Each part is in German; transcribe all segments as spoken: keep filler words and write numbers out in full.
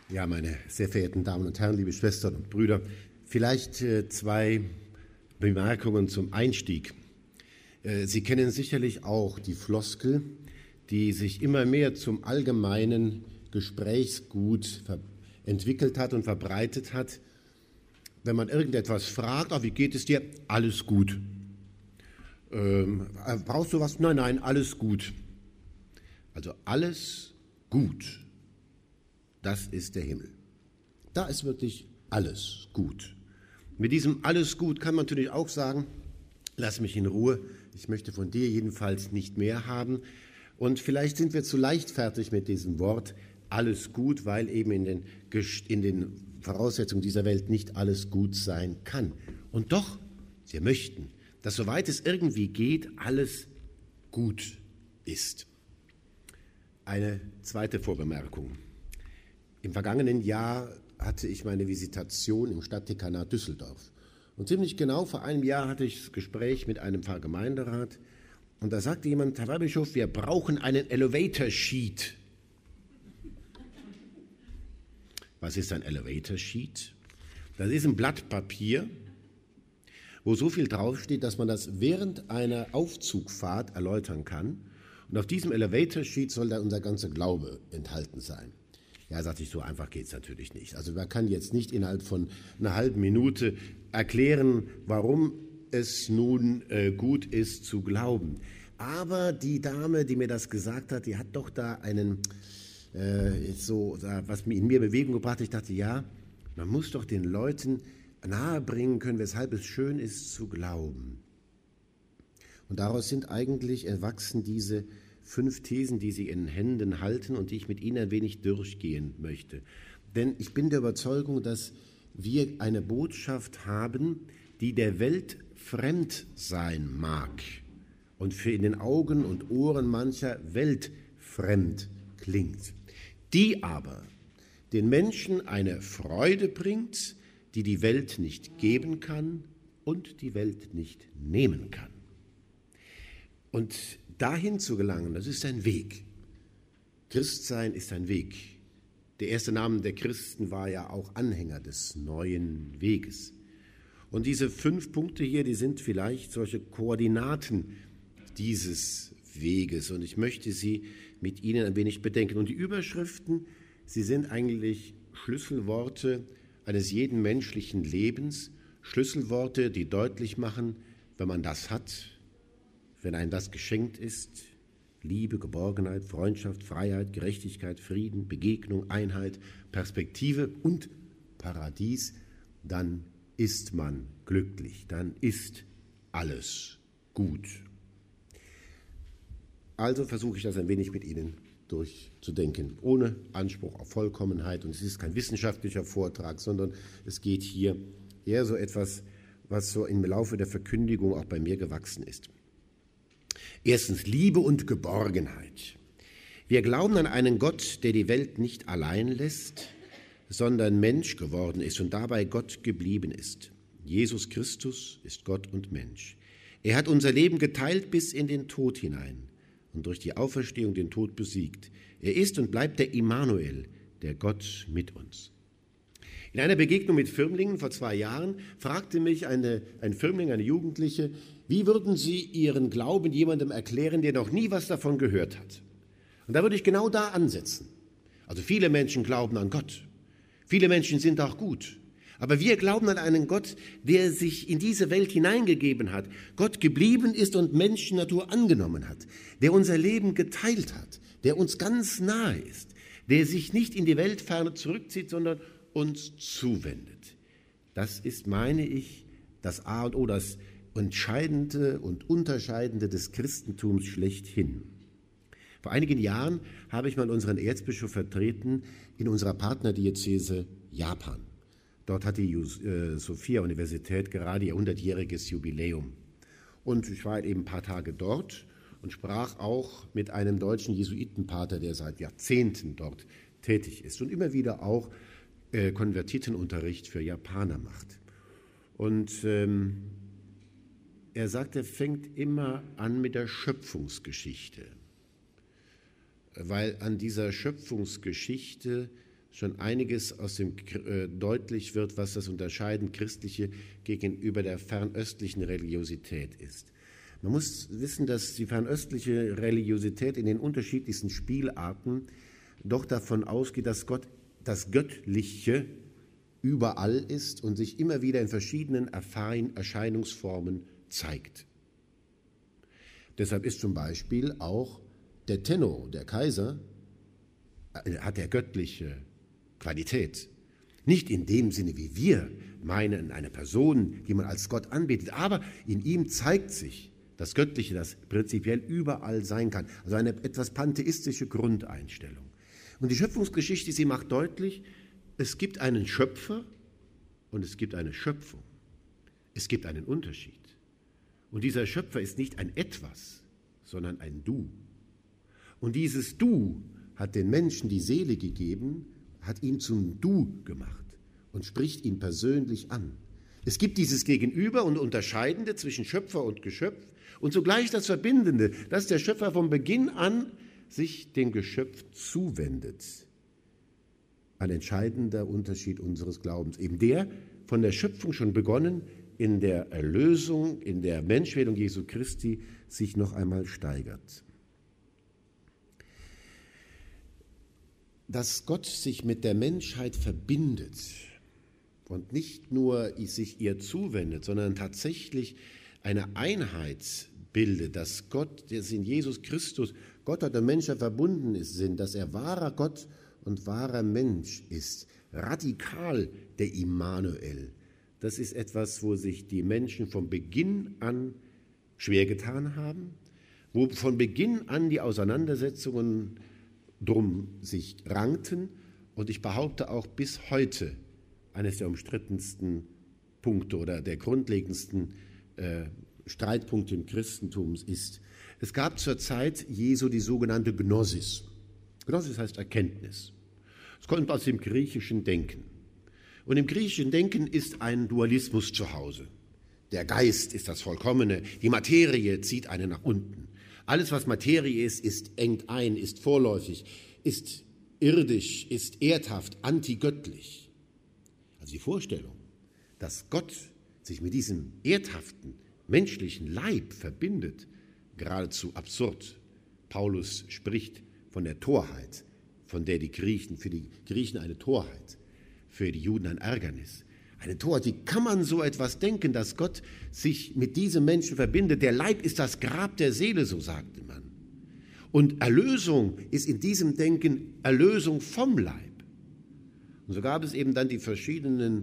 Ja, meine sehr verehrten Damen und Herren, liebe Schwestern und Brüder, vielleicht äh, zwei Bemerkungen zum Einstieg. Äh, Sie kennen sicherlich auch die Floskel, die sich immer mehr zum allgemeinen Gesprächsgut entwickelt hat und verbreitet hat. Wenn man irgendetwas fragt, oh, wie geht es dir? Alles gut. Ähm, brauchst du was? Nein, nein, alles gut. Also alles gut. Das ist der Himmel. Da ist wirklich alles gut. Mit diesem alles gut kann man natürlich auch sagen, lass mich in Ruhe, ich möchte von dir jedenfalls nicht mehr haben. Und vielleicht sind wir zu leichtfertig mit diesem Wort alles gut, weil eben in den, in den Voraussetzungen dieser Welt nicht alles gut sein kann. Und doch, wir möchten, dass soweit es irgendwie geht, alles gut ist. Eine zweite Vorbemerkung. Im vergangenen Jahr hatte ich meine Visitation im Stadtdekanat Düsseldorf. Und ziemlich genau vor einem Jahr hatte ich das Gespräch mit einem Pfarrgemeinderat. Und da sagte jemand, Herr Weihbischof, wir brauchen einen Elevator Sheet. Was ist ein Elevator Sheet? Das ist ein Blatt Papier, wo so viel draufsteht, dass man das während einer Aufzugfahrt erläutern kann. Und auf diesem Elevator Sheet soll da unser ganzer Glaube enthalten sein. Ja, sagte ich, so einfach geht es natürlich nicht. Also man kann jetzt nicht innerhalb von einer halben Minute erklären, warum es nun äh, gut ist zu glauben. Aber die Dame, die mir das gesagt hat, die hat doch da einen, äh, so, was in mir Bewegung gebracht. Ich dachte, ja, man muss doch den Leuten nahebringen können, weshalb es schön ist zu glauben. Und daraus sind eigentlich erwachsen diese fünf Thesen, die Sie in Händen halten und die ich mit Ihnen ein wenig durchgehen möchte. Denn ich bin der Überzeugung, dass wir eine Botschaft haben, die der Welt fremd sein mag und für in den Augen und Ohren mancher weltfremd klingt, die aber den Menschen eine Freude bringt, die die Welt nicht geben kann und die Welt nicht nehmen kann. Und dahin zu gelangen, das ist ein Weg. Christsein ist ein Weg. Der erste Name der Christen war ja auch Anhänger des neuen Weges. Und diese fünf Punkte hier, die sind vielleicht solche Koordinaten dieses Weges. Und ich möchte sie mit Ihnen ein wenig bedenken. Und die Überschriften, sie sind eigentlich Schlüsselworte eines jeden menschlichen Lebens. Schlüsselworte, die deutlich machen, wenn man das hat, wenn einem das geschenkt ist, Liebe, Geborgenheit, Freundschaft, Freiheit, Gerechtigkeit, Frieden, Begegnung, Einheit, Perspektive und Paradies, dann ist man glücklich, dann ist alles gut. Also versuche ich das ein wenig mit Ihnen durchzudenken, ohne Anspruch auf Vollkommenheit. Und es ist kein wissenschaftlicher Vortrag, sondern es geht hier eher so etwas, was so im Laufe der Verkündigung auch bei mir gewachsen ist. Erstens Liebe und Geborgenheit. Wir glauben an einen Gott, der die Welt nicht allein lässt, sondern Mensch geworden ist und dabei Gott geblieben ist. Jesus Christus ist Gott und Mensch. Er hat unser Leben geteilt bis in den Tod hinein und durch die Auferstehung den Tod besiegt. Er ist und bleibt der Immanuel, der Gott mit uns. In einer Begegnung mit Firmlingen vor zwei Jahren fragte mich eine, ein Firmling, eine Jugendliche, wie würden Sie Ihren Glauben jemandem erklären, der noch nie was davon gehört hat? Und da würde ich genau da ansetzen. Also viele Menschen glauben an Gott. Viele Menschen sind auch gut. Aber wir glauben an einen Gott, der sich in diese Welt hineingegeben hat, Gott geblieben ist und Menschennatur angenommen hat, der unser Leben geteilt hat, der uns ganz nahe ist, der sich nicht in die Weltferne zurückzieht, sondern uns zuwendet. Das ist, meine ich, das A und O, das Entscheidende und Unterscheidende des Christentums schlechthin. Vor einigen Jahren habe ich mal unseren Erzbischof vertreten in unserer Partnerdiözese Japan. Dort hat die Sophia-Universität gerade ihr hundertjähriges Jubiläum. Und ich war eben ein paar Tage dort und sprach auch mit einem deutschen Jesuitenpater, der seit Jahrzehnten dort tätig ist und immer wieder auch äh, Konvertitenunterricht für Japaner macht. Und ähm, er sagt, er fängt immer an mit der Schöpfungsgeschichte, weil an dieser Schöpfungsgeschichte schon einiges aus dem äh, deutlich wird, was das Unterscheiden Christliche gegenüber der fernöstlichen Religiosität ist. Man muss wissen, dass die fernöstliche Religiosität in den unterschiedlichsten Spielarten doch davon ausgeht, dass Gott das Göttliche überall ist und sich immer wieder in verschiedenen Erscheinungsformen zeigt. Deshalb ist zum Beispiel auch der Tenno, der Kaiser, hat er göttliche Qualität. Nicht in dem Sinne, wie wir meinen, eine Person, die man als Gott anbetet, aber in ihm zeigt sich das Göttliche, das prinzipiell überall sein kann. Also eine etwas pantheistische Grundeinstellung. Und die Schöpfungsgeschichte, sie macht deutlich, es gibt einen Schöpfer und es gibt eine Schöpfung. Es gibt einen Unterschied. Und dieser Schöpfer ist nicht ein Etwas, sondern ein Du. Und dieses Du hat den Menschen die Seele gegeben, hat ihn zum Du gemacht und spricht ihn persönlich an. Es gibt dieses Gegenüber und Unterscheidende zwischen Schöpfer und Geschöpf und zugleich das Verbindende, dass der Schöpfer von Beginn an sich dem Geschöpf zuwendet. Ein entscheidender Unterschied unseres Glaubens, eben der von der Schöpfung schon begonnen, in der Erlösung, in der Menschwerdung Jesu Christi sich noch einmal steigert. Dass Gott sich mit der Menschheit verbindet und nicht nur sich ihr zuwendet, sondern tatsächlich eine Einheit bildet, dass Gott, der in Jesus Christus, Gott und der Menschheit verbunden ist, sind, dass er wahrer Gott und wahrer Mensch ist, radikal der Immanuel. Das ist etwas, wo sich die Menschen von Beginn an schwer getan haben, wo von Beginn an die Auseinandersetzungen drum sich rankten und ich behaupte auch bis heute eines der umstrittensten Punkte oder der grundlegendsten äh, Streitpunkte im Christentum ist. Es gab zur Zeit Jesu die sogenannte Gnosis. Gnosis heißt Erkenntnis. Es kommt aus dem griechischen Denken. Und im griechischen Denken ist ein Dualismus zu Hause. Der Geist ist das Vollkommene, die Materie zieht einen nach unten. Alles, was Materie ist, ist engt ein, ist vorläufig, ist irdisch, ist erdhaft, antigöttlich. Also die Vorstellung, dass Gott sich mit diesem erdhaften, menschlichen Leib verbindet, geradezu absurd. Paulus spricht von der Torheit, von der die Griechen, für die Griechen eine Torheit, für die Juden ein Ärgernis. Eine Torheit, wie kann man so etwas denken, dass Gott sich mit diesem Menschen verbindet? Der Leib ist das Grab der Seele, so sagte man. Und Erlösung ist in diesem Denken Erlösung vom Leib. Und so gab es eben dann die verschiedenen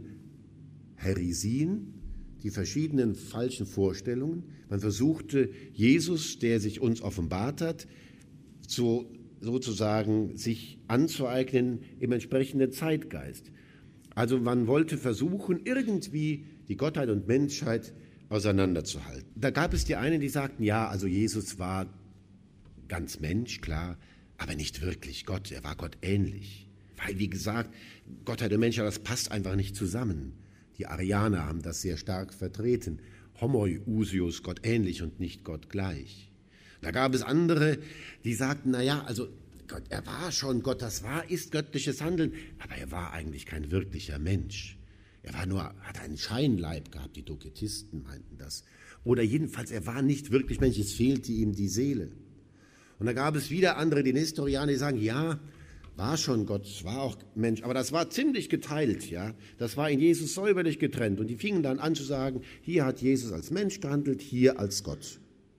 Häresien, die verschiedenen falschen Vorstellungen. Man versuchte, Jesus, der sich uns offenbart hat, zu, sozusagen sich anzueignen im entsprechenden Zeitgeist. Also man wollte versuchen, irgendwie die Gottheit und Menschheit auseinanderzuhalten. Da gab es die einen, die sagten, ja, also Jesus war ganz Mensch, klar, aber nicht wirklich Gott, er war Gott ähnlich. Weil, wie gesagt, Gottheit und Menschheit, das passt einfach nicht zusammen. Die Arianer haben das sehr stark vertreten. Homoiousios, Gott ähnlich und nicht Gott gleich. Da gab es andere, die sagten, naja, also Gott, er war schon Gott, das war, ist göttliches Handeln, aber er war eigentlich kein wirklicher Mensch. Er war nur, hat einen Scheinleib gehabt, die Doketisten meinten das. Oder jedenfalls, er war nicht wirklich Mensch, es fehlte ihm die Seele. Und da gab es wieder andere, die Nestorianer, die sagen, ja, war schon Gott, war auch Mensch, aber das war ziemlich geteilt, ja. Das war in Jesus säuberlich getrennt. Und die fingen dann an zu sagen, hier hat Jesus als Mensch gehandelt, hier als Gott.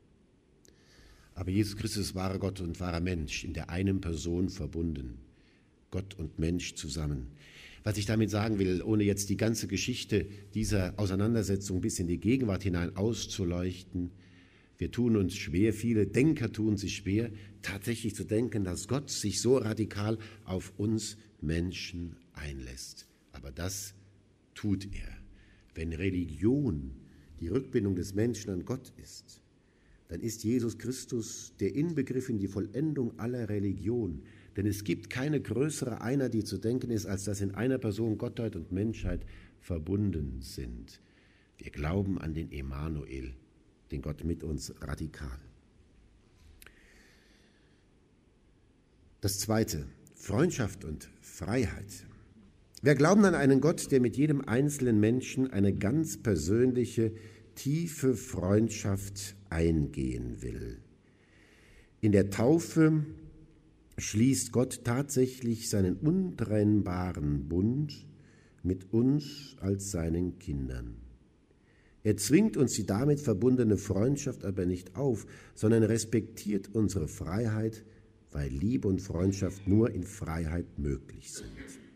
Aber Jesus Christus ist wahrer Gott und wahrer Mensch, in der einen Person verbunden. Gott und Mensch zusammen. Was ich damit sagen will, ohne jetzt die ganze Geschichte dieser Auseinandersetzung bis in die Gegenwart hinein auszuleuchten, wir tun uns schwer, viele Denker tun sich schwer, tatsächlich zu denken, dass Gott sich so radikal auf uns Menschen einlässt. Aber das tut er. Wenn Religion die Rückbindung des Menschen an Gott ist, dann ist Jesus Christus der Inbegriff in die Vollendung aller Religion. Denn es gibt keine größere Einheit, die zu denken ist, als dass in einer Person Gottheit und Menschheit verbunden sind. Wir glauben an den Emmanuel, den Gott mit uns radikal. Das Zweite, Freundschaft und Freiheit. Wir glauben an einen Gott, der mit jedem einzelnen Menschen eine ganz persönliche, tiefe Freundschaft eingehen will. In der Taufe schließt Gott tatsächlich seinen untrennbaren Bund mit uns als seinen Kindern. Er zwingt uns die damit verbundene Freundschaft aber nicht auf, sondern respektiert unsere Freiheit, weil Liebe und Freundschaft nur in Freiheit möglich sind.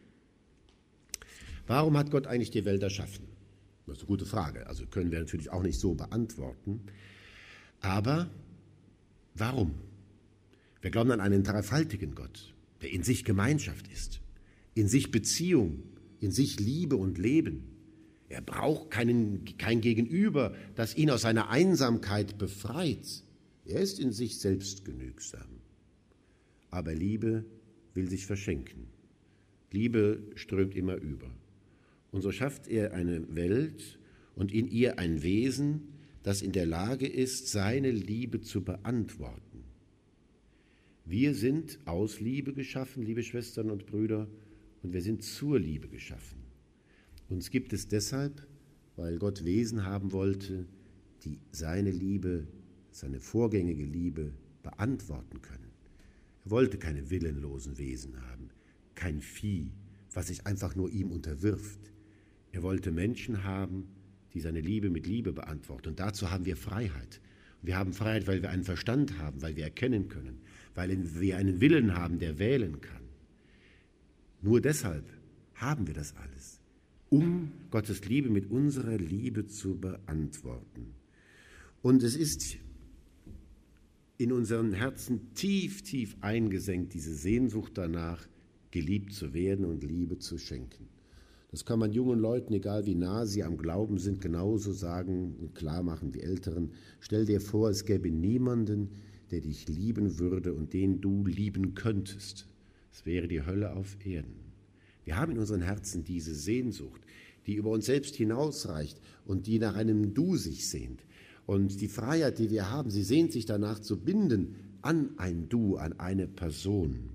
Warum hat Gott eigentlich die Welt erschaffen? Das ist eine gute Frage. Also können wir natürlich auch nicht so beantworten. Aber warum? Wir glauben an einen dreifaltigen Gott, der in sich Gemeinschaft ist, in sich Beziehung, in sich Liebe und Leben. Er braucht keinen, kein Gegenüber, das ihn aus seiner Einsamkeit befreit. Er ist in sich selbst genügsam. Aber Liebe will sich verschenken. Liebe strömt immer über. Und so schafft er eine Welt und in ihr ein Wesen, das in der Lage ist, seine Liebe zu beantworten. Wir sind aus Liebe geschaffen, liebe Schwestern und Brüder, und wir sind zur Liebe geschaffen. Uns gibt es deshalb, weil Gott Wesen haben wollte, die seine Liebe, seine vorgängige Liebe beantworten können. Er wollte keine willenlosen Wesen haben, kein Vieh, was sich einfach nur ihm unterwirft. Er wollte Menschen haben, die seine Liebe mit Liebe beantworten. Und dazu haben wir Freiheit. Wir haben Freiheit, weil wir einen Verstand haben, weil wir erkennen können, weil wir einen Willen haben, der wählen kann. Nur deshalb haben wir das alles, um Gottes Liebe mit unserer Liebe zu beantworten. Und es ist in unseren Herzen tief, tief eingesenkt, diese Sehnsucht danach, geliebt zu werden und Liebe zu schenken. Das kann man jungen Leuten, egal wie nah sie am Glauben sind, genauso sagen und klar machen wie Älteren. Stell dir vor, es gäbe niemanden, der dich lieben würde und den du lieben könntest. Es wäre die Hölle auf Erden. Wir haben in unseren Herzen diese Sehnsucht, die über uns selbst hinausreicht und die nach einem Du sich sehnt. Und die Freiheit, die wir haben, sie sehnt sich danach zu binden an ein Du, an eine Person.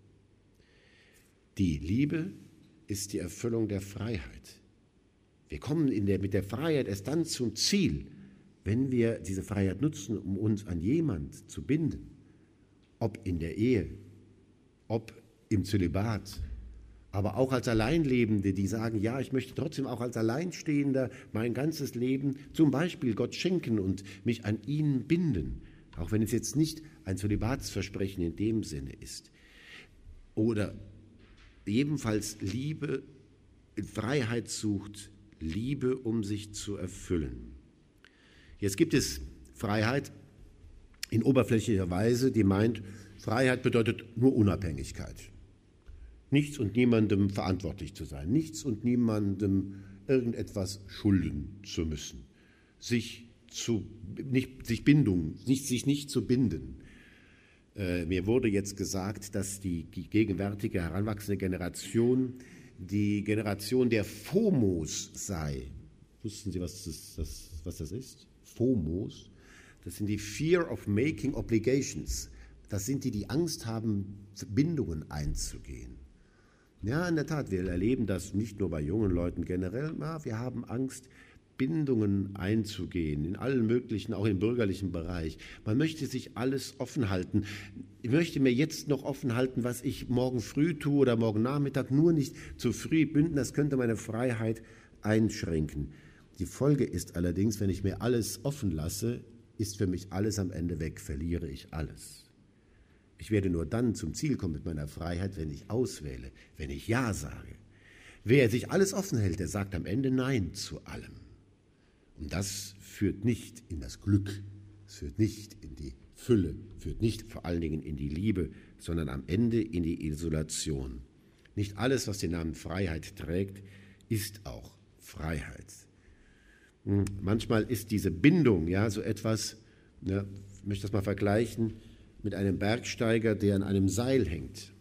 Die Liebe ist die Erfüllung der Freiheit. Wir kommen in der, mit der Freiheit erst dann zum Ziel, wenn wir diese Freiheit nutzen, um uns an jemand zu binden. Ob in der Ehe, ob im Zölibat, aber auch als Alleinlebende, die sagen, ja, ich möchte trotzdem auch als Alleinstehender mein ganzes Leben zum Beispiel Gott schenken und mich an ihn binden, auch wenn es jetzt nicht ein Zölibatsversprechen in dem Sinne ist. Oder ebenfalls Liebe, Freiheit sucht, Liebe, um sich zu erfüllen. Jetzt gibt es Freiheit in oberflächlicher Weise, die meint, Freiheit bedeutet nur Unabhängigkeit. Nichts und niemandem verantwortlich zu sein, nichts und niemandem irgendetwas schulden zu müssen, sich, zu, nicht, sich, Bindung, nicht, sich nicht zu binden. Äh, mir wurde jetzt gesagt, dass die gegenwärtige heranwachsende Generation die Generation der FOMOs sei. Wussten Sie, was das, das, was das ist? FOMOs, das sind die Fear of Making Obligations. Das sind die, die Angst haben, Bindungen einzugehen. Ja, in der Tat, wir erleben das nicht nur bei jungen Leuten generell. Ja, wir haben Angst, Bindungen einzugehen, in allen möglichen, auch im bürgerlichen Bereich. Man möchte sich alles offen halten. Ich möchte mir jetzt noch offen halten, was ich morgen früh tue oder morgen Nachmittag, nur nicht zu früh binden. Das könnte meine Freiheit einschränken. Die Folge ist allerdings, wenn ich mir alles offen lasse, ist für mich alles am Ende weg, verliere ich alles. Ich werde nur dann zum Ziel kommen mit meiner Freiheit, wenn ich auswähle, wenn ich Ja sage. Wer sich alles offen hält, der sagt am Ende Nein zu allem. Und das führt nicht in das Glück, es führt nicht in die Fülle, führt nicht vor allen Dingen in die Liebe, sondern am Ende in die Isolation. Nicht alles, was den Namen Freiheit trägt, ist auch Freiheit. Manchmal ist diese Bindung ja so etwas, ja, ich möchte das mal vergleichen, mit einem Bergsteiger, der an einem Seil hängt.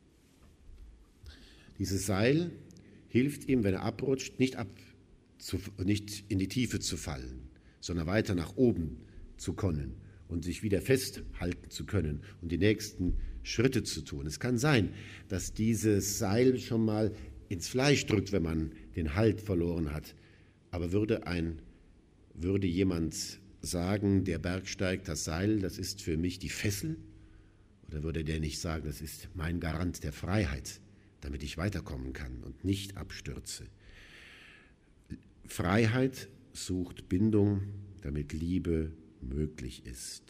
Dieses Seil hilft ihm, wenn er abrutscht, nicht, ab zu, nicht in die Tiefe zu fallen, sondern weiter nach oben zu können und sich wieder festhalten zu können und die nächsten Schritte zu tun. Es kann sein, dass dieses Seil schon mal ins Fleisch drückt, wenn man den Halt verloren hat. Aber würde, ein, würde jemand sagen, der Bergsteig, das Seil, das ist für mich die Fessel? Oder würde der nicht sagen, das ist mein Garant der Freiheit, damit ich weiterkommen kann und nicht abstürze? Freiheit sucht Bindung, damit Liebe möglich ist.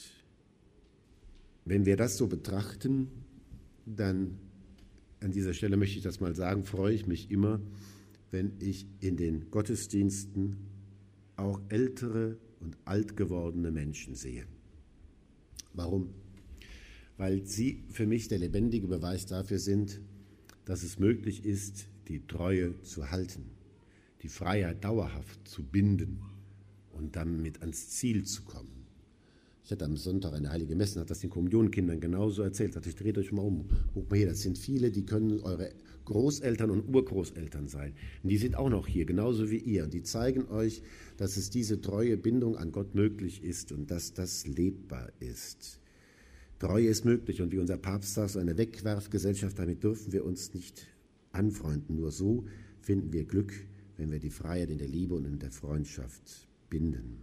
Wenn wir das so betrachten, dann an dieser Stelle möchte ich das mal sagen, freue ich mich immer, wenn ich in den Gottesdiensten auch ältere und alt gewordene Menschen sehe. Warum? Weil sie für mich der lebendige Beweis dafür sind, dass es möglich ist, die Treue zu halten, die Freiheit dauerhaft zu binden und damit ans Ziel zu kommen. Ich hatte am Sonntag eine heilige Messe, hat das den Kommunionkindern genauso erzählt. Ich dreht euch mal um, guckt mal hier, das sind viele, die können eure Großeltern und Urgroßeltern sein. Und die sind auch noch hier, genauso wie ihr. Und die zeigen euch, dass es diese treue Bindung an Gott möglich ist und dass das lebbar ist. Treue ist möglich und wie unser Papst sagt, so eine Wegwerfgesellschaft, damit dürfen wir uns nicht anfreunden. Nur so finden wir Glück, wenn wir die Freiheit in der Liebe und in der Freundschaft binden.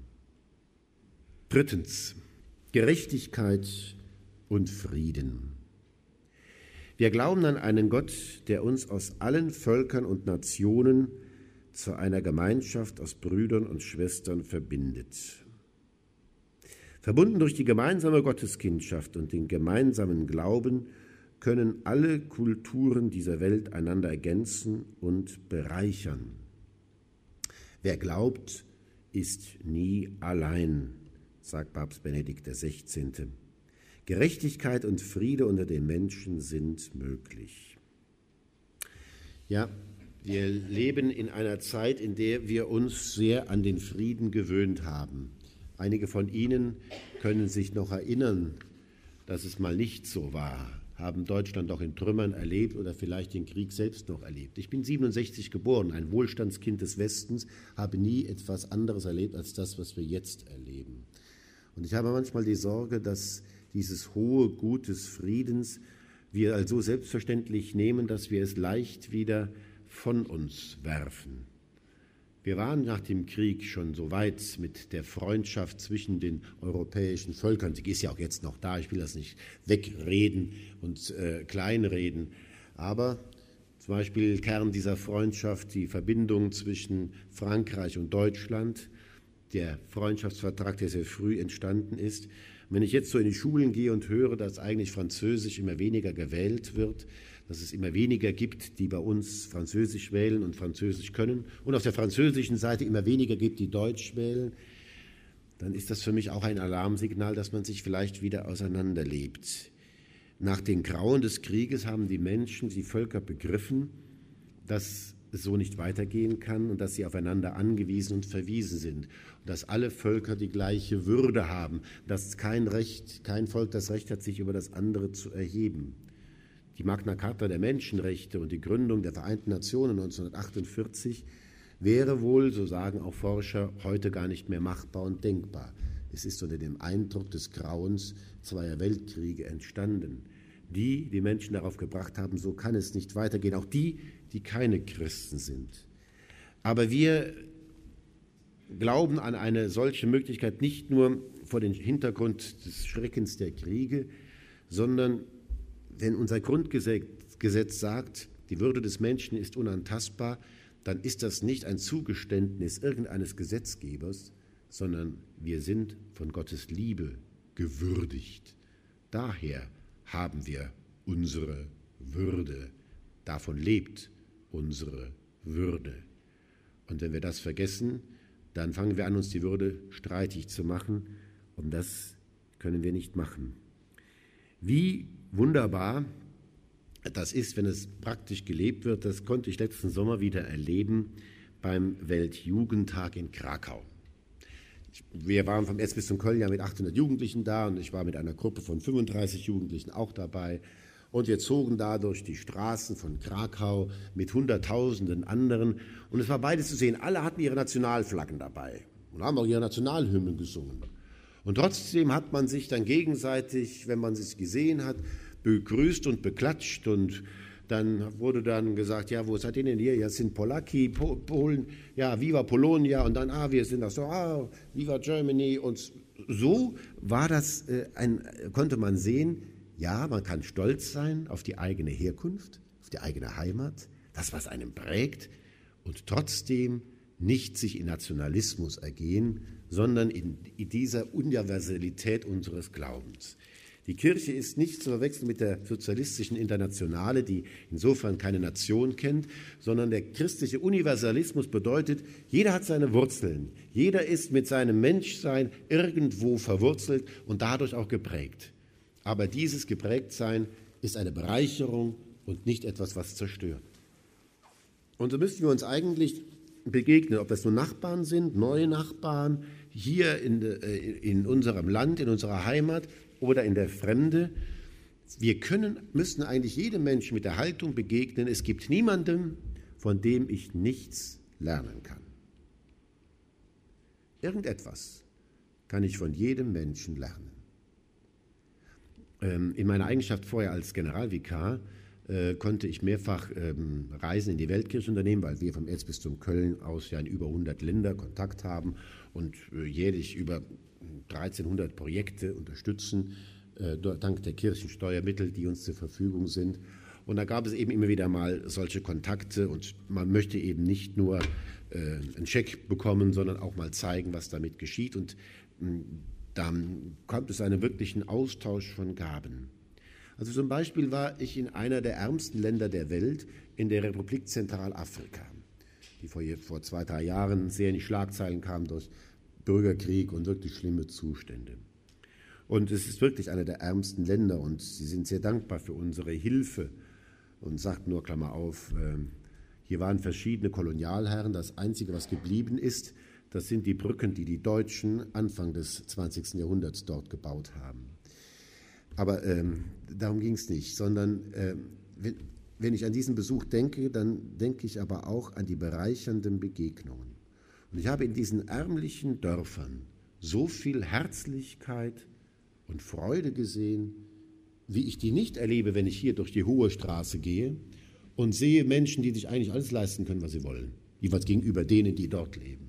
Drittens, Gerechtigkeit und Frieden. Wir glauben an einen Gott, der uns aus allen Völkern und Nationen zu einer Gemeinschaft aus Brüdern und Schwestern verbindet. Verbunden durch die gemeinsame Gotteskindschaft und den gemeinsamen Glauben können alle Kulturen dieser Welt einander ergänzen und bereichern. Wer glaubt, ist nie allein, sagt Papst Benedikt der Sechzehnte. Gerechtigkeit und Friede unter den Menschen sind möglich. Ja, wir leben in einer Zeit, in der wir uns sehr an den Frieden gewöhnt haben. Einige von Ihnen können sich noch erinnern, dass es mal nicht so war, haben Deutschland auch in Trümmern erlebt oder vielleicht den Krieg selbst noch erlebt. Ich bin siebenundsechzig geboren, ein Wohlstandskind des Westens, habe nie etwas anderes erlebt als das, was wir jetzt erleben. Und ich habe manchmal die Sorge, dass dieses hohe Gut des Friedens wir also selbstverständlich nehmen, dass wir es leicht wieder von uns werfen. Wir waren nach dem Krieg schon so weit mit der Freundschaft zwischen den europäischen Völkern. Sie ist ja auch jetzt noch da, ich will das nicht wegreden und äh, kleinreden. Aber zum Beispiel Kern dieser Freundschaft, die Verbindung zwischen Frankreich und Deutschland, der Freundschaftsvertrag, der sehr früh entstanden ist. Wenn ich jetzt so in die Schulen gehe und höre, dass eigentlich Französisch immer weniger gewählt wird, dass es immer weniger gibt, die bei uns Französisch wählen und Französisch können und auf der französischen Seite immer weniger gibt, die Deutsch wählen, dann ist das für mich auch ein Alarmsignal, dass man sich vielleicht wieder auseinanderlebt. Nach den Grauen des Krieges haben die Menschen, die Völker begriffen, dass es so nicht weitergehen kann und dass sie aufeinander angewiesen und verwiesen sind. Und dass alle Völker die gleiche Würde haben, dass kein Recht, kein Volk das Recht hat, sich über das andere zu erheben. Die Magna Carta der Menschenrechte und die Gründung der Vereinten Nationen neunzehnhundertachtundvierzig wäre wohl, so sagen auch Forscher, heute gar nicht mehr machbar und denkbar. Es ist unter dem Eindruck des Grauens zweier Weltkriege entstanden, die die Menschen darauf gebracht haben, so kann es nicht weitergehen, auch die, die keine Christen sind. Aber wir glauben an eine solche Möglichkeit nicht nur vor dem Hintergrund des Schreckens der Kriege, sondern wenn unser Grundgesetz sagt, die Würde des Menschen ist unantastbar, dann ist das nicht ein Zugeständnis irgendeines Gesetzgebers, sondern wir sind von Gottes Liebe gewürdigt. Daher haben wir unsere Würde. Davon lebt unsere Würde. Und wenn wir das vergessen, dann fangen wir an, uns die Würde streitig zu machen. Und das können wir nicht machen. Wie wunderbar das ist, wenn es praktisch gelebt wird, das konnte ich letzten Sommer wieder erleben beim Weltjugendtag in Krakau. Wir waren vom Erzbistum Köln ja mit achthundert Jugendlichen da und ich war mit einer Gruppe von fünfunddreißig Jugendlichen auch dabei. Und wir zogen da durch die Straßen von Krakau mit Hunderttausenden anderen. Und es war beides zu sehen. Alle hatten ihre Nationalflaggen dabei und haben auch ihre Nationalhymnen gesungen. Und trotzdem hat man sich dann gegenseitig, wenn man sich gesehen hat, begrüßt und beklatscht und dann wurde dann gesagt, ja, wo seid ihr denn hier? Ja, es sind Polaki, po Polen, ja, Viva Polonia und dann, ah, wir sind das so, ah, Viva Germany und so war das, äh, ein, konnte man sehen, ja, man kann stolz sein auf die eigene Herkunft, auf die eigene Heimat, das, was einen prägt und trotzdem nicht sich in Nationalismus ergehen, sondern in, in dieser Universalität unseres Glaubens. Die Kirche ist nicht zu verwechseln mit der sozialistischen Internationale, die insofern keine Nation kennt, sondern der christliche Universalismus bedeutet, jeder hat seine Wurzeln, jeder ist mit seinem Menschsein irgendwo verwurzelt und dadurch auch geprägt. Aber dieses Geprägtsein ist eine Bereicherung und nicht etwas, was zerstört. Und so müssen wir uns eigentlich begegnen, ob das nur Nachbarn sind, neue Nachbarn, hier in, in unserem Land, in unserer Heimat oder in der Fremde. Wir können, müssen eigentlich jedem Menschen mit der Haltung begegnen, es gibt niemanden, von dem ich nichts lernen kann. Irgendetwas kann ich von jedem Menschen lernen. Ähm, in meiner Eigenschaft vorher als Generalvikar äh, konnte ich mehrfach ähm, Reisen in die Weltkirche unternehmen, weil wir vom Erzbistum Köln aus ja in über hundert Länder Kontakt haben und äh, jährlich über dreizehnhundert Projekte unterstützen, äh, dank der Kirchensteuermittel, die uns zur Verfügung sind. Und da gab es eben immer wieder mal solche Kontakte und man möchte eben nicht nur äh, einen Scheck bekommen, sondern auch mal zeigen, was damit geschieht. Und mh, dann kommt es zu einem wirklichen Austausch von Gaben. Also zum Beispiel war ich in einer der ärmsten Länder der Welt, in der Republik Zentralafrika, die vor, vor zwei, drei Jahren sehr in die Schlagzeilen kam durch Bürgerkrieg und wirklich schlimme Zustände. Und es ist wirklich einer der ärmsten Länder und sie sind sehr dankbar für unsere Hilfe und sagt nur, Klammer auf, äh, hier waren verschiedene Kolonialherren, das Einzige, was geblieben ist, das sind die Brücken, die die Deutschen Anfang des zwanzigsten Jahrhunderts dort gebaut haben. Aber ähm, darum ging es nicht, sondern äh, wenn, wenn ich an diesen Besuch denke, dann denke ich aber auch an die bereichernden Begegnungen. Und ich habe in diesen ärmlichen Dörfern so viel Herzlichkeit und Freude gesehen, wie ich die nicht erlebe, wenn ich hier durch die Hohe Straße gehe und sehe Menschen, die sich eigentlich alles leisten können, was sie wollen. Jeweils gegenüber denen, die dort leben.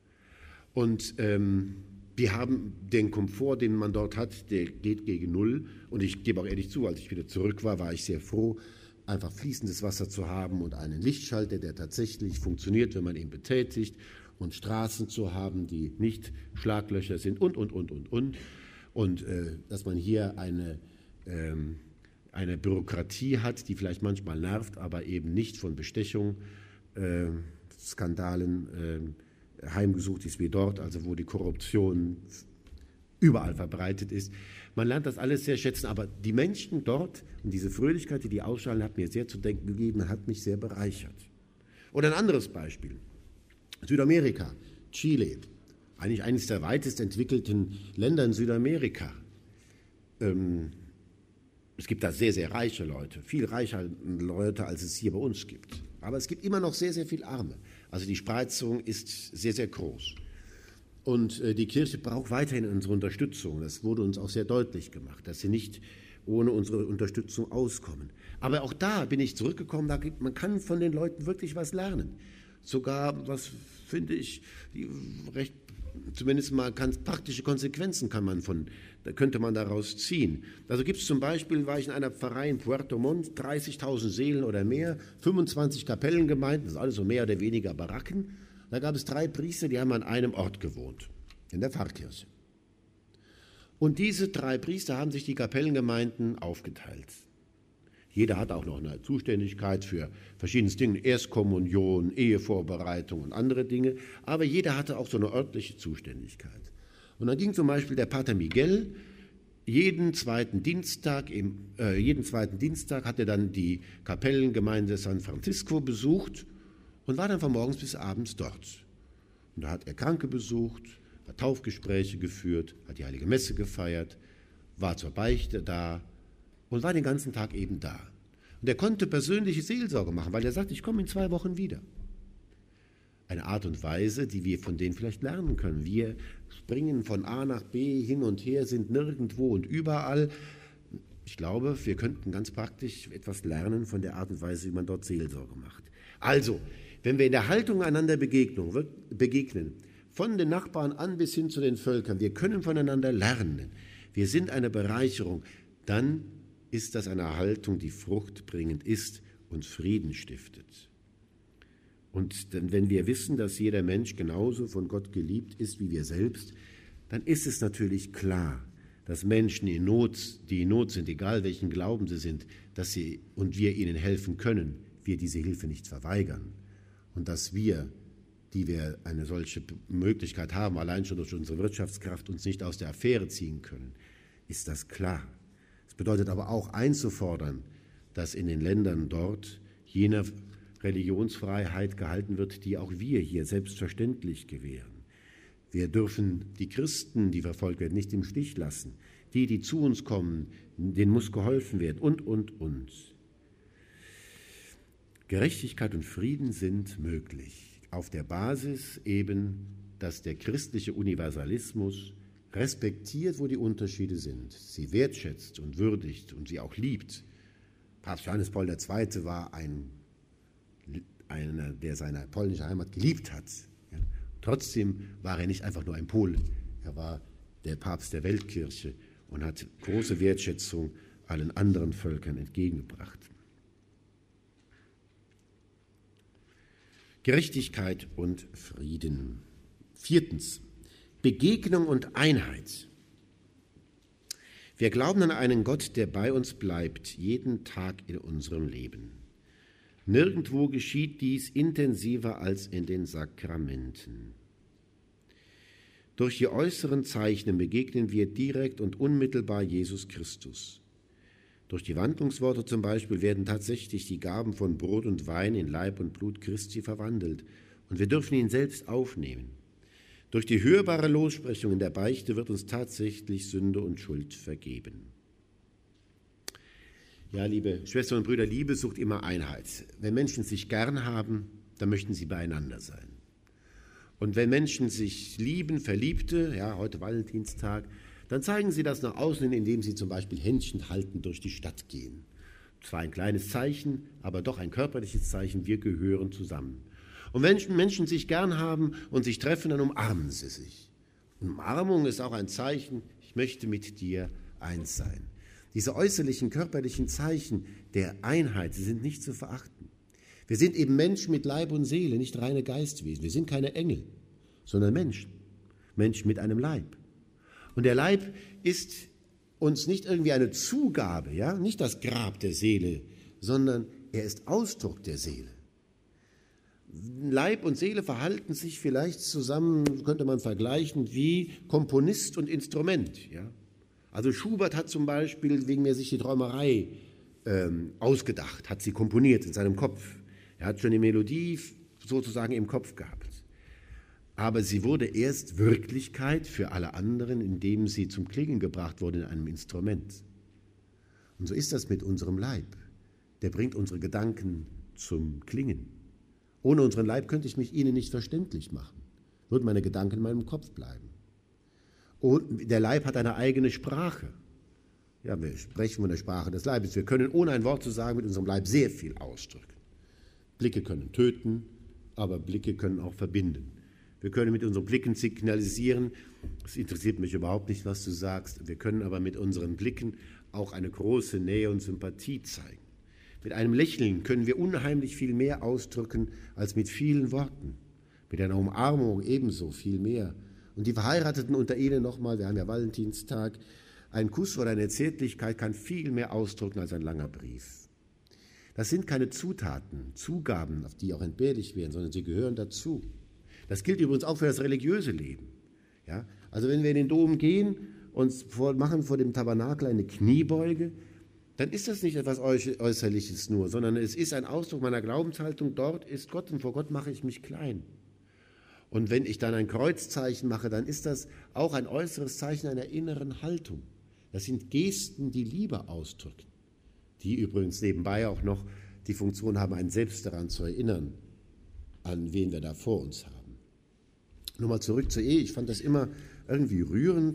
Und ähm, wir haben den Komfort, den man dort hat, der geht gegen Null. Und ich gebe auch ehrlich zu, als ich wieder zurück war, war ich sehr froh, einfach fließendes Wasser zu haben und einen Lichtschalter, der tatsächlich funktioniert, wenn man ihn betätigt. Und Straßen zu haben, die nicht Schlaglöcher sind und, und, und, und, und. Und äh, dass man hier eine, ähm, eine Bürokratie hat, die vielleicht manchmal nervt, aber eben nicht von Bestechung, äh, Skandalen äh, heimgesucht ist wie dort, also wo die Korruption überall verbreitet ist. Man lernt das alles sehr schätzen, aber die Menschen dort und diese Fröhlichkeit, die die ausstrahlen, hat mir sehr zu denken gegeben, hat mich sehr bereichert. Oder ein anderes Beispiel. Südamerika, Chile, eigentlich eines der weitest entwickelten Länder in Südamerika. Ähm, es gibt da sehr, sehr reiche Leute, viel reicher Leute, als es hier bei uns gibt. Aber es gibt immer noch sehr, sehr viel Arme. Also die Spreizung ist sehr, sehr groß. Und äh, die Kirche braucht weiterhin unsere Unterstützung. Das wurde uns auch sehr deutlich gemacht, dass sie nicht ohne unsere Unterstützung auskommen. Aber auch da bin ich zurückgekommen, da gibt, man kann von den Leuten wirklich was lernen. Sogar, was finde ich, recht, zumindest mal ganz praktische Konsequenzen kann man von, da könnte man daraus ziehen. Also gibt es zum Beispiel, war ich in einer Pfarrei in Puerto Montt, dreißigtausend Seelen oder mehr, fünfundzwanzig Kapellengemeinden, das ist alles so mehr oder weniger Baracken. Da gab es drei Priester, die haben an einem Ort gewohnt, in der Pfarrkirche. Und diese drei Priester haben sich die Kapellengemeinden aufgeteilt. Jeder hatte auch noch eine Zuständigkeit für verschiedene Dinge, Erstkommunion, Ehevorbereitung und andere Dinge, aber jeder hatte auch so eine örtliche Zuständigkeit. Und dann ging zum Beispiel der Pater Miguel, jeden zweiten Dienstag, im, äh, jeden zweiten Dienstag hat er dann die Kapellengemeinde San Francisco besucht und war dann von morgens bis abends dort. Und da hat er Kranke besucht, hat Taufgespräche geführt, hat die Heilige Messe gefeiert, war zur Beichte da, und war den ganzen Tag eben da. Und er konnte persönliche Seelsorge machen, weil er sagt, ich komme in zwei Wochen wieder. Eine Art und Weise, die wir von denen vielleicht lernen können. Wir springen von A nach B hin und her, sind nirgendwo und überall. Ich glaube, wir könnten ganz praktisch etwas lernen von der Art und Weise, wie man dort Seelsorge macht. Also, wenn wir in der Haltung einander begegnen, von den Nachbarn an bis hin zu den Völkern, wir können voneinander lernen, wir sind eine Bereicherung, dann ist das eine Haltung, die fruchtbringend ist und Frieden stiftet. Und wenn wir wissen, dass jeder Mensch genauso von Gott geliebt ist wie wir selbst, dann ist es natürlich klar, dass Menschen in Not, die in Not sind, egal welchen Glauben sie sind, dass sie und wir ihnen helfen können, wir diese Hilfe nicht verweigern. Und dass wir, die wir eine solche Möglichkeit haben, allein schon durch unsere Wirtschaftskraft uns nicht aus der Affäre ziehen können, ist das klar. Es bedeutet aber auch einzufordern, dass in den Ländern dort jene Religionsfreiheit gehalten wird, die auch wir hier selbstverständlich gewähren. Wir dürfen die Christen, die verfolgt werden, nicht im Stich lassen. Die, die zu uns kommen, denen muss geholfen werden und, und, und. Gerechtigkeit und Frieden sind möglich, auf der Basis eben, dass der christliche Universalismus respektiert, wo die Unterschiede sind, sie wertschätzt und würdigt und sie auch liebt. Papst Johannes Paul der Zweite war ein, einer, der seine polnische Heimat geliebt hat. Ja. Trotzdem war er nicht einfach nur ein Pole, er war der Papst der Weltkirche und hat große Wertschätzung allen anderen Völkern entgegengebracht. Gerechtigkeit und Frieden. Viertens, Begegnung und Einheit. Wir glauben an einen Gott, der bei uns bleibt, jeden Tag in unserem Leben. Nirgendwo geschieht dies intensiver als in den Sakramenten. Durch die äußeren Zeichen begegnen wir direkt und unmittelbar Jesus Christus. Durch die Wandlungsworte zum Beispiel werden tatsächlich die Gaben von Brot und Wein in Leib und Blut Christi verwandelt und wir dürfen ihn selbst aufnehmen. Durch die hörbare Lossprechung in der Beichte wird uns tatsächlich Sünde und Schuld vergeben. Ja, liebe Schwestern und Brüder, Liebe sucht immer Einheit. Wenn Menschen sich gern haben, dann möchten sie beieinander sein. Und wenn Menschen sich lieben, Verliebte, ja, heute Valentinstag, dann zeigen sie das nach außen, indem sie zum Beispiel Händchen halten durch die Stadt gehen. Zwar ein kleines Zeichen, aber doch ein körperliches Zeichen, wir gehören zusammen. Und wenn Menschen sich gern haben und sich treffen, dann umarmen sie sich. Umarmung ist auch ein Zeichen, ich möchte mit dir eins sein. Diese äußerlichen körperlichen Zeichen der Einheit, sie sind nicht zu verachten. Wir sind eben Menschen mit Leib und Seele, nicht reine Geistwesen. Wir sind keine Engel, sondern Menschen. Menschen mit einem Leib. Und der Leib ist uns nicht irgendwie eine Zugabe, ja, nicht das Grab der Seele, sondern er ist Ausdruck der Seele. Leib und Seele verhalten sich vielleicht zusammen, könnte man vergleichen, wie Komponist und Instrument. Ja? Also Schubert hat zum Beispiel, wegen mir sich die Träumerei ähm, ausgedacht, hat sie komponiert in seinem Kopf. Er hat schon die Melodie sozusagen im Kopf gehabt. Aber sie wurde erst Wirklichkeit für alle anderen, indem sie zum Klingen gebracht wurde in einem Instrument. Und so ist das mit unserem Leib. Der bringt unsere Gedanken zum Klingen. Ohne unseren Leib könnte ich mich Ihnen nicht verständlich machen. Würden meine Gedanken in meinem Kopf bleiben. Und der Leib hat eine eigene Sprache. Ja, wir sprechen von der Sprache des Leibes. Wir können, ohne ein Wort zu sagen, mit unserem Leib sehr viel ausdrücken. Blicke können töten, aber Blicke können auch verbinden. Wir können mit unseren Blicken signalisieren, es interessiert mich überhaupt nicht, was du sagst. Wir können aber mit unseren Blicken auch eine große Nähe und Sympathie zeigen. Mit einem Lächeln können wir unheimlich viel mehr ausdrücken als mit vielen Worten. Mit einer Umarmung ebenso viel mehr. Und die Verheirateten unter ihnen nochmal, wir haben ja Valentinstag, ein Kuss oder eine Zärtlichkeit kann viel mehr ausdrücken als ein langer Brief. Das sind keine Zutaten, Zugaben, auf die auch entbehrlich wären, sondern sie gehören dazu. Das gilt übrigens auch für das religiöse Leben. Ja? Also wenn wir in den Dom gehen und vor, machen vor dem Tabernakel eine Kniebeuge, dann ist das nicht etwas Äußerliches nur, sondern es ist ein Ausdruck meiner Glaubenshaltung, dort ist Gott und vor Gott mache ich mich klein. Und wenn ich dann ein Kreuzzeichen mache, dann ist das auch ein äußeres Zeichen einer inneren Haltung. Das sind Gesten, die Liebe ausdrücken, die übrigens nebenbei auch noch die Funktion haben, einen selbst daran zu erinnern, an wen wir da vor uns haben. Nochmal zurück zur Ehe. Ich fand das immer irgendwie rührend,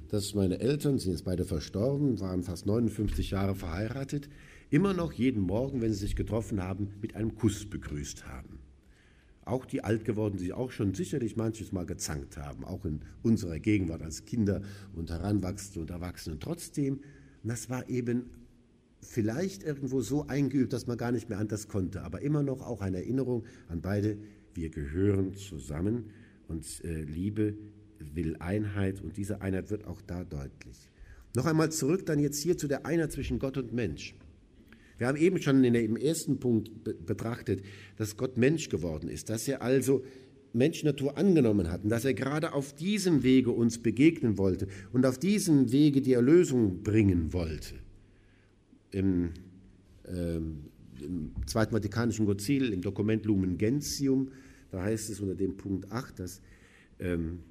dass meine Eltern, sind jetzt beide verstorben, waren fast neunundfünfzig Jahre verheiratet, immer noch jeden Morgen, wenn sie sich getroffen haben, mit einem Kuss begrüßt haben. Auch die alt geworden, die auch schon sicherlich manches Mal gezankt haben, auch in unserer Gegenwart als Kinder und Heranwachsende und Erwachsene. Trotzdem, das war eben vielleicht irgendwo so eingeübt, dass man gar nicht mehr anders konnte, aber immer noch auch eine Erinnerung an beide, wir gehören zusammen und äh, Liebe will Einheit und diese Einheit wird auch da deutlich. Noch einmal zurück dann jetzt hier zu der Einheit zwischen Gott und Mensch. Wir haben eben schon in der, im ersten Punkt be- betrachtet, dass Gott Mensch geworden ist, dass er also Menschnatur angenommen hat und dass er gerade auf diesem Wege uns begegnen wollte und auf diesem Wege die Erlösung bringen wollte. Im, ähm, im Zweiten Vatikanischen Konzil, im Dokument Lumen Gentium, da heißt es unter dem Punkt acht, dass ähm,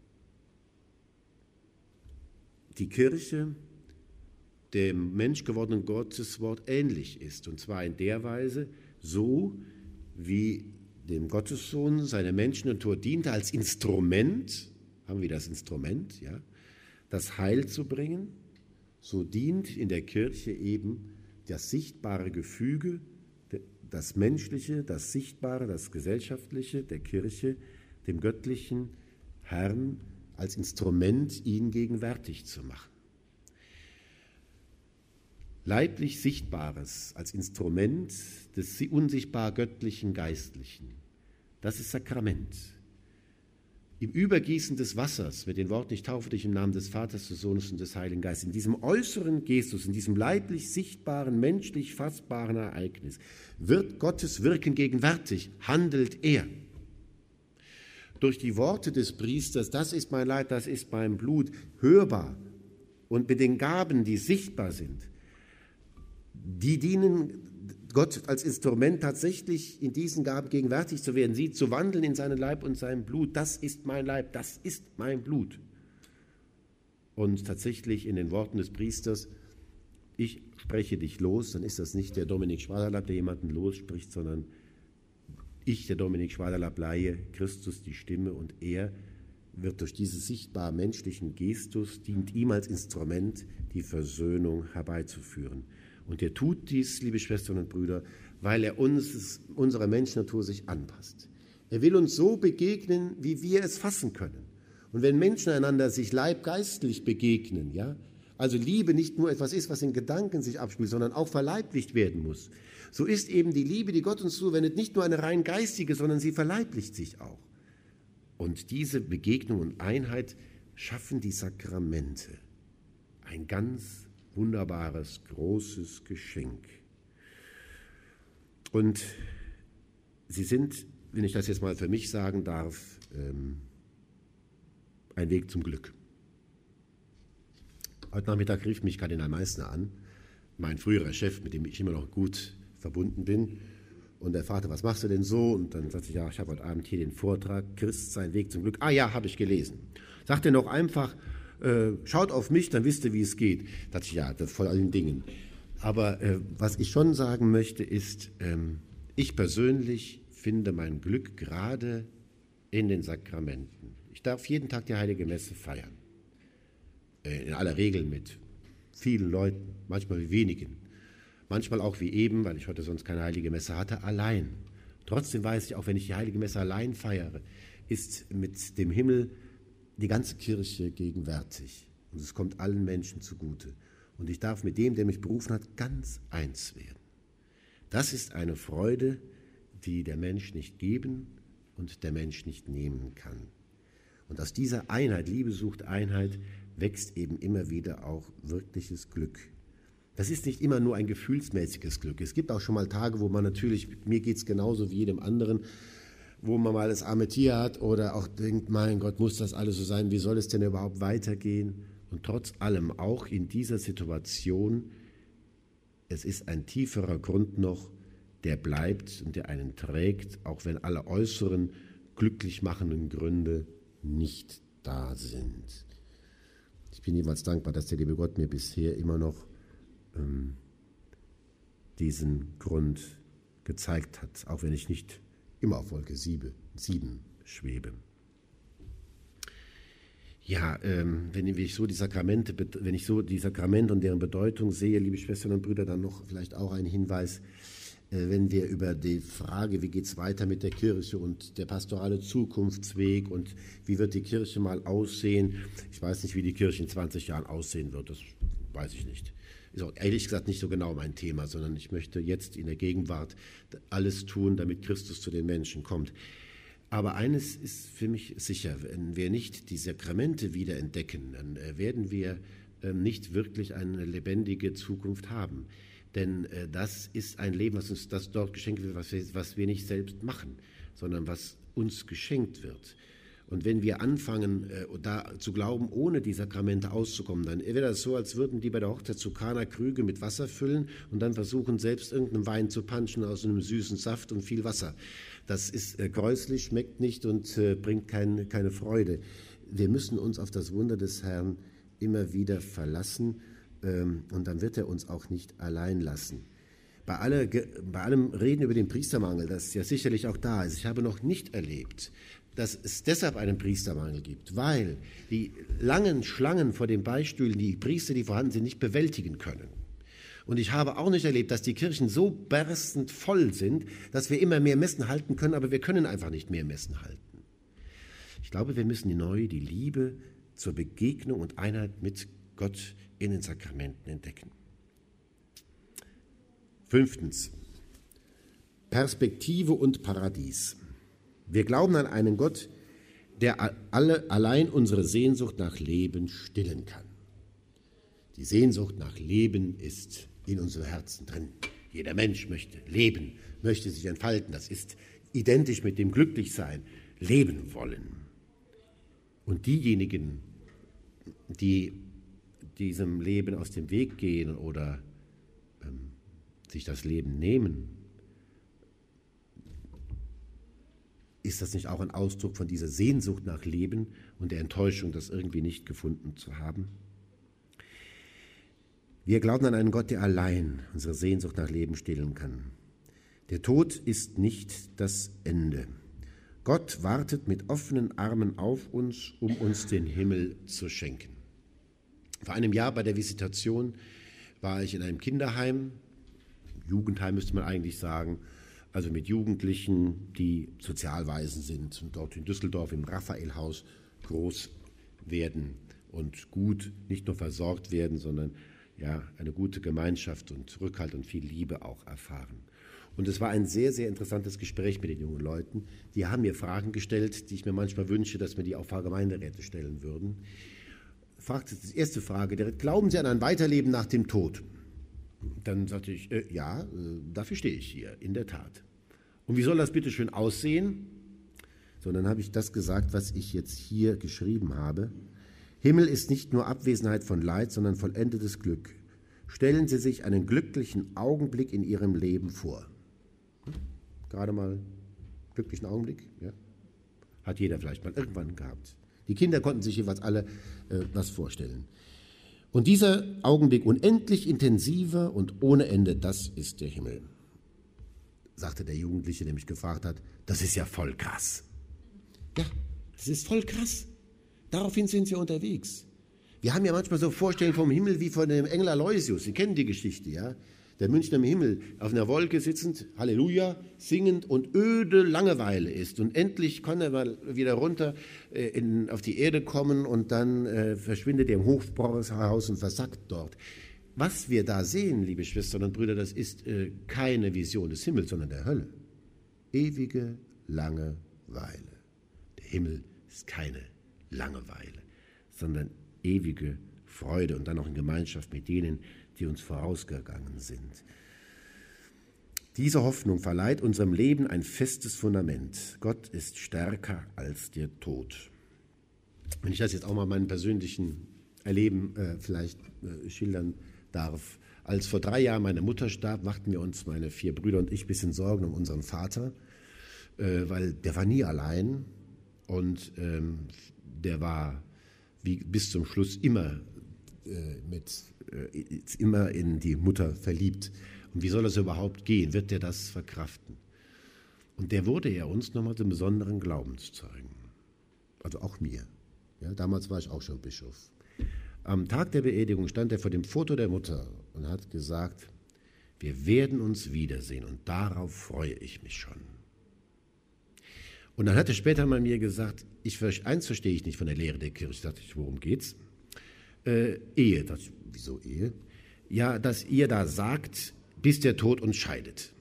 die Kirche dem menschgewordenen Gotteswort ähnlich ist. Und zwar in der Weise, so wie dem Gottessohn seine Menschnatur diente als Instrument, haben wir das Instrument, ja, das Heil zu bringen, so dient in der Kirche eben das sichtbare Gefüge, das Menschliche, das Sichtbare, das Gesellschaftliche der Kirche, dem göttlichen Herrn als Instrument, ihn gegenwärtig zu machen. Leiblich Sichtbares als Instrument des unsichtbar göttlichen Geistlichen, das ist Sakrament. Im Übergießen des Wassers mit den Worten, ich taufe dich im Namen des Vaters, des Sohnes und des Heiligen Geistes, in diesem äußeren Gestus, in diesem leiblich sichtbaren, menschlich fassbaren Ereignis, wird Gottes Wirken gegenwärtig, handelt er. Durch die Worte des Priesters, das ist mein Leib, das ist mein Blut, hörbar und mit den Gaben, die sichtbar sind, die dienen Gott als Instrument tatsächlich in diesen Gaben gegenwärtig zu werden, sie zu wandeln in seinen Leib und sein Blut. Das ist mein Leib, das ist mein Blut. Und tatsächlich in den Worten des Priesters, ich spreche dich los, dann ist das nicht der Dominik Schwaderlapp, der jemanden losspricht, sondern ich, der Dominik Schwaderlapp, leihe Christus die Stimme und er wird durch diesen sichtbar menschlichen Gestus, dient ihm als Instrument, die Versöhnung herbeizuführen. Und er tut dies, liebe Schwestern und Brüder, weil er uns, unserer Menschnatur sich anpasst. Er will uns so begegnen, wie wir es fassen können. Und wenn Menschen einander sich leibgeistlich begegnen, ja, also Liebe nicht nur etwas ist, was in Gedanken sich abspielt, sondern auch verleiblicht werden muss, so ist eben die Liebe, die Gott uns zuwendet, nicht nur eine rein geistige, sondern sie verleiblicht sich auch. Und diese Begegnung und Einheit schaffen die Sakramente. Ein ganz wunderbares, großes Geschenk. Und sie sind, wenn ich das jetzt mal für mich sagen darf, ähm, ein Weg zum Glück. Heute Nachmittag rief mich Kardinal Meissner an, mein früherer Chef, mit dem ich immer noch gut verbunden bin. Und er fragte, was machst du denn so? Und dann sagte ich, ja, ich habe heute Abend hier den Vortrag, Christ, sein Weg zum Glück. Ah ja, habe ich gelesen. Sagt er noch einfach, äh, schaut auf mich, dann wisst ihr, wie es geht. Da dachte ich, ja, das vor allen Dingen. Aber äh, was ich schon sagen möchte, ist, ähm, ich persönlich finde mein Glück gerade in den Sakramenten. Ich darf jeden Tag die Heilige Messe feiern. Äh, in aller Regel mit vielen Leuten, manchmal mit wenigen. Manchmal auch wie eben, weil ich heute sonst keine Heilige Messe hatte, allein. Trotzdem weiß ich, auch wenn ich die Heilige Messe allein feiere, ist mit dem Himmel die ganze Kirche gegenwärtig. Und es kommt allen Menschen zugute. Und ich darf mit dem, der mich berufen hat, ganz eins werden. Das ist eine Freude, die der Mensch nicht geben und der Mensch nicht nehmen kann. Und aus dieser Einheit, Liebe sucht Einheit, wächst eben immer wieder auch wirkliches Glück. Das ist nicht immer nur ein gefühlsmäßiges Glück. Es gibt auch schon mal Tage, wo man natürlich, mir geht es genauso wie jedem anderen, wo man mal das arme Tier hat oder auch denkt, mein Gott, muss das alles so sein, wie soll es denn überhaupt weitergehen? Und trotz allem, auch in dieser Situation, es ist ein tieferer Grund noch, der bleibt und der einen trägt, auch wenn alle äußeren glücklich machenden Gründe nicht da sind. Ich bin jeweils dankbar, dass der liebe Gott mir bisher immer noch ähm, diesen Grund gezeigt hat, auch wenn ich nicht immer auf Wolke sieben schwebe. Ja, ähm, wenn ich so die Sakramente, wenn ich so die Sakramente und deren Bedeutung sehe, liebe Schwestern und Brüder, dann noch vielleicht auch ein Hinweis, äh, wenn wir über die Frage, wie geht es weiter mit der Kirche und der pastorale Zukunftsweg und wie wird die Kirche mal aussehen. Ich weiß nicht, wie die Kirche in zwanzig Jahren aussehen wird, das weiß ich nicht. Ist auch ehrlich gesagt nicht so genau mein Thema, sondern ich möchte jetzt in der Gegenwart alles tun, damit Christus zu den Menschen kommt. Aber eines ist für mich sicher, wenn wir nicht die Sakramente wieder entdecken, dann werden wir nicht wirklich eine lebendige Zukunft haben. Denn das ist ein Leben, was uns das dort geschenkt wird, was wir, was wir nicht selbst machen, sondern was uns geschenkt wird. Und wenn wir anfangen, da zu glauben, ohne die Sakramente auszukommen, dann wäre das so, als würden die bei der Hochzeit zu Kana Krüge mit Wasser füllen und dann versuchen, selbst irgendeinen Wein zu punchen aus einem süßen Saft und viel Wasser. Das ist äh, gräuslich, schmeckt nicht und äh, bringt kein, keine Freude. Wir müssen uns auf das Wunder des Herrn immer wieder verlassen ähm, und dann wird er uns auch nicht allein lassen. Bei, aller, bei allem Reden über den Priestermangel, das ja sicherlich auch da ist, ich habe noch nicht erlebt, dass es deshalb einen Priestermangel gibt, weil die langen Schlangen vor den Beistühlen die Priester, die vorhanden sind, nicht bewältigen können. Und ich habe auch nicht erlebt, dass die Kirchen so berstend voll sind, dass wir immer mehr Messen halten können, aber wir können einfach nicht mehr Messen halten. Ich glaube, wir müssen neu die Liebe zur Begegnung und Einheit mit Gott in den Sakramenten entdecken. Fünftens. Perspektive und Paradies. Wir glauben an einen Gott, der alle, allein unsere Sehnsucht nach Leben stillen kann. Die Sehnsucht nach Leben ist in unserem Herzen drin. Jeder Mensch möchte leben, möchte sich entfalten. Das ist identisch mit dem Glücklichsein, leben wollen. Und diejenigen, die diesem Leben aus dem Weg gehen oder ähm, sich das Leben nehmen, ist das nicht auch ein Ausdruck von dieser Sehnsucht nach Leben und der Enttäuschung, das irgendwie nicht gefunden zu haben? Wir glauben an einen Gott, der allein unsere Sehnsucht nach Leben stillen kann. Der Tod ist nicht das Ende. Gott wartet mit offenen Armen auf uns, um uns den Himmel zu schenken. Vor einem Jahr bei der Visitation war ich in einem Kinderheim, Jugendheim müsste man eigentlich sagen, also mit Jugendlichen, die Sozialwaisen sind und dort in Düsseldorf im Raphaelhaus groß werden und gut nicht nur versorgt werden, sondern ja, eine gute Gemeinschaft und Rückhalt und viel Liebe auch erfahren. Und es war ein sehr, sehr interessantes Gespräch mit den jungen Leuten. Die haben mir Fragen gestellt, die ich mir manchmal wünsche, dass mir die auch Pfarrgemeinderäte stellen würden. Fragte die erste Frage direkt, glauben Sie an ein Weiterleben nach dem Tod? Dann sagte ich, äh, ja, äh, dafür stehe ich hier, in der Tat. Und wie soll das bitte schön aussehen? So, dann habe ich das gesagt, was ich jetzt hier geschrieben habe. Himmel ist nicht nur Abwesenheit von Leid, sondern vollendetes Glück. Stellen Sie sich einen glücklichen Augenblick in Ihrem Leben vor. Hm? Gerade mal glücklichen Augenblick? Ja? Hat jeder vielleicht mal irgendwann gehabt. Die Kinder konnten sich jeweils alle äh, was vorstellen. Und dieser Augenblick unendlich intensiver und ohne Ende, das ist der Himmel. Sagte der Jugendliche, der mich gefragt hat, das ist ja voll krass. Ja, das ist voll krass. Daraufhin sind wir unterwegs. Wir haben ja manchmal so Vorstellungen vom Himmel wie von dem Engel Aloysius. Sie kennen die Geschichte, ja? Der Münchner im Himmel, auf einer Wolke sitzend, Halleluja, singend und öde Langeweile ist. Und endlich kann er mal wieder runter äh, in, auf die Erde kommen und dann äh, verschwindet er im Hofbräuhaus und versackt dort. Was wir da sehen, liebe Schwestern und Brüder, das ist äh, keine Vision des Himmels, sondern der Hölle. Ewige Langeweile. Der Himmel ist keine Langeweile, sondern ewige Freude und dann auch in Gemeinschaft mit denen, die uns vorausgegangen sind. Diese Hoffnung verleiht unserem Leben ein festes Fundament. Gott ist stärker als der Tod. Wenn ich das jetzt auch mal meinen persönlichen Erleben äh, vielleicht äh, schildern darf. Als vor drei Jahren meine Mutter starb, machten wir uns, meine vier Brüder und ich, ein bisschen Sorgen um unseren Vater, äh, weil der war nie allein und ähm, der war wie bis zum Schluss immer, äh, mit, äh, immer in die Mutter verliebt. Und wie soll das überhaupt gehen? Wird der das verkraften? Und der wurde ja uns nochmal zum besonderen Glaubenszeugen. Also auch mir. Ja, damals war ich auch schon Bischof. Am Tag der Beerdigung stand er vor dem Foto der Mutter und hat gesagt, wir werden uns wiedersehen und darauf freue ich mich schon. Und dann hat er später mal mir gesagt, ich, eins verstehe ich nicht von der Lehre der Kirche. Da dachte ich, worum geht's? Äh, Ehe. Da dachte ich, wieso Ehe? Ja, dass ihr da sagt, bis der Tod uns scheidet.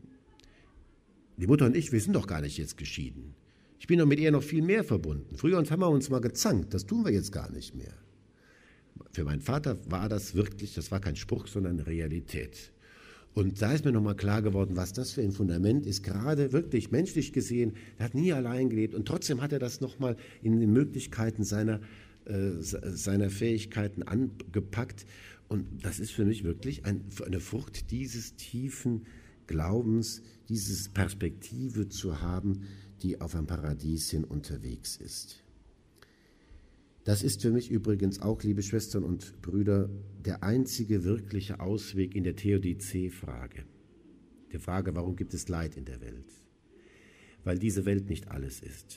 Die Mutter und ich, wir sind doch gar nicht jetzt geschieden. Ich bin doch mit ihr noch viel mehr verbunden. Früher haben wir uns mal gezankt, das tun wir jetzt gar nicht mehr. Für meinen Vater war das wirklich, das war kein Spruch, sondern eine Realität. Und da ist mir nochmal klar geworden, was das für ein Fundament ist, gerade wirklich menschlich gesehen. Er hat nie allein gelebt und trotzdem hat er das nochmal in den Möglichkeiten seiner, äh, seiner Fähigkeiten angepackt. Und das ist für mich wirklich ein, eine Frucht dieses tiefen Glaubens, diese Perspektive zu haben, die auf ein Paradies hin unterwegs ist. Das ist für mich übrigens auch, liebe Schwestern und Brüder, der einzige wirkliche Ausweg in der Theodizee-Frage. Die Frage, warum gibt es Leid in der Welt? Weil diese Welt nicht alles ist.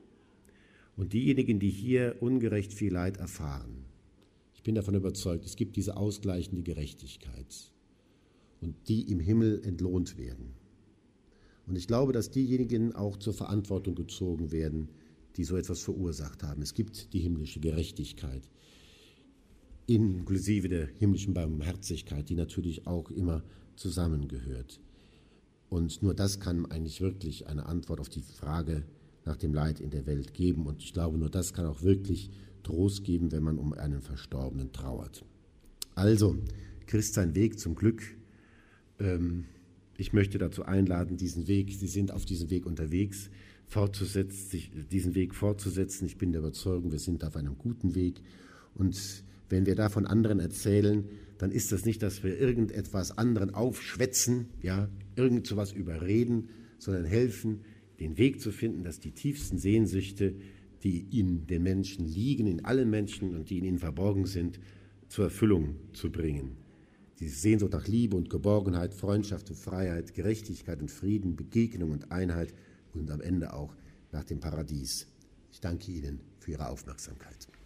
Und diejenigen, die hier ungerecht viel Leid erfahren, ich bin davon überzeugt, es gibt diese ausgleichende Gerechtigkeit und die im Himmel entlohnt werden. Und ich glaube, dass diejenigen auch zur Verantwortung gezogen werden, die so etwas verursacht haben. Es gibt die himmlische Gerechtigkeit, inklusive der himmlischen Barmherzigkeit, die natürlich auch immer zusammengehört. Und nur das kann eigentlich wirklich eine Antwort auf die Frage nach dem Leid in der Welt geben. Und ich glaube, nur das kann auch wirklich Trost geben, wenn man um einen Verstorbenen trauert. Also, Christ sein Weg zum Glück. Ähm, ich möchte dazu einladen, diesen Weg, Sie sind auf diesem Weg unterwegs, fortzusetzen, sich diesen Weg fortzusetzen. Ich bin der Überzeugung, wir sind auf einem guten Weg. Und wenn wir da von anderen erzählen, dann ist das nicht, dass wir irgendetwas anderen aufschwätzen, ja, irgend sowas überreden, sondern helfen, den Weg zu finden, dass die tiefsten Sehnsüchte, die in den Menschen liegen, in allen Menschen und die in ihnen verborgen sind, zur Erfüllung zu bringen. Die Sehnsucht nach Liebe und Geborgenheit, Freundschaft und Freiheit, Gerechtigkeit und Frieden, Begegnung und Einheit und am Ende auch nach dem Paradies. Ich danke Ihnen für Ihre Aufmerksamkeit.